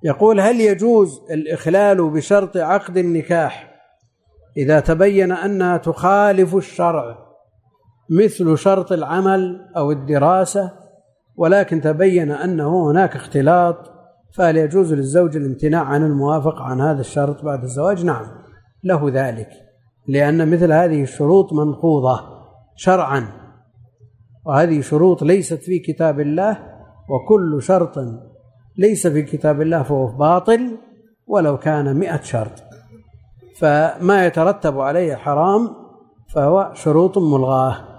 يقول: هل يجوز الإخلال بشرط عقد النكاح إذا تبين أنها تخالف الشرع، مثل شرط العمل أو الدراسة، ولكن تبين أنه هناك اختلاط، فهل يجوز للزوج الامتناع عن الموافقة عن هذا الشرط بعد الزواج؟ نعم، له ذلك، لأن مثل هذه الشروط منقوضة شرعا، وهذه شروط ليست في كتاب الله، وكل شرط ليس في كتاب الله فهو باطل ولو كان 100 شرط، فما يترتب عليه حرام فهو شروط ملغاة.